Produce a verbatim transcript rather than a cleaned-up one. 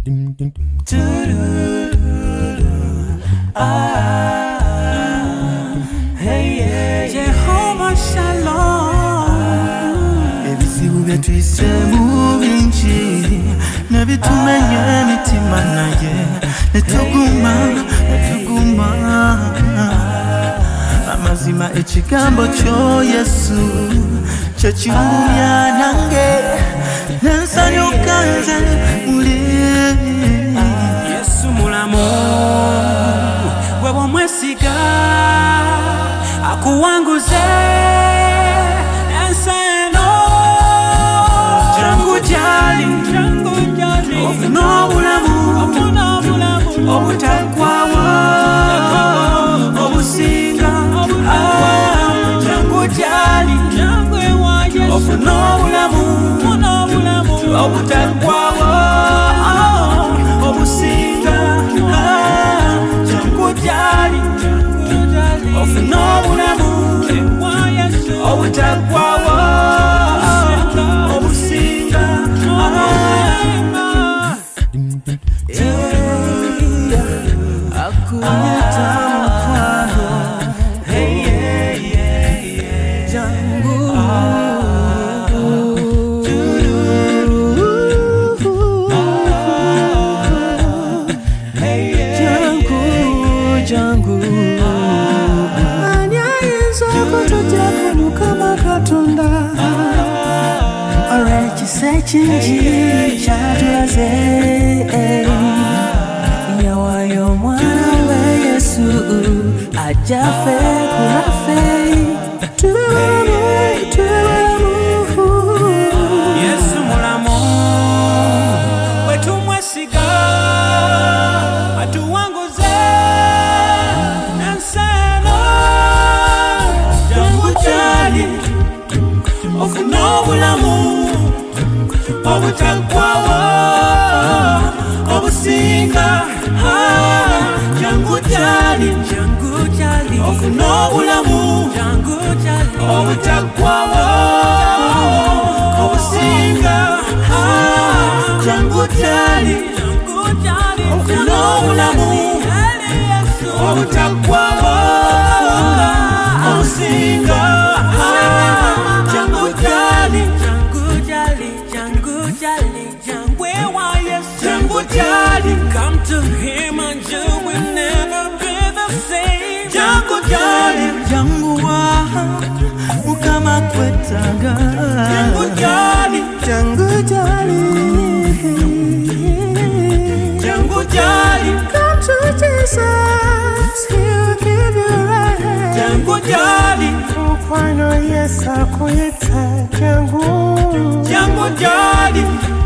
Jehovah Shalom. Ebisibu byetwise mu bingi nebitumenye emitima naye netuguma netuguma amazima ekigambo kyo Yesu kyo kiwumya nange nensanyuka nze muli Yesu mulamu wewe omwesiga akuwanguze enseno jangu jali jangu jali ofuna obulamu ofuna obulamu obutakwawa obusinga jangu jali jangu ewaje ofuna obulamu ofuna obulamu obutakwawa obusinga jangu jali ofuna obulamu obutakwawa obusinga akunyeta mukwano jangu jangu Katonda Alekise chinji chadwaze Yawayo mwana we Yesu Ajafe kurafe Tuwelamu, tuwelamu Yesu mulamu Wetu mwesiga Atuwanguze Nanseno Jangu jali ofuna obulamu obutakwawa obusinga jangu jali jangu jali ofuna obulamu jangu jali obutakwawa obusinga jangu jali jangu jali ofuna obulamu obutakwawa obusinga jangu jali jangu jali jangwe wa Yesu jangu jali come to him and you will never be the same jangu jali jangu wa ukama kwetanga jangu jali jangu jali jangu jali come to Jesus he'll give you right jangu jali Kwano Yesu akuita jangu jangu jali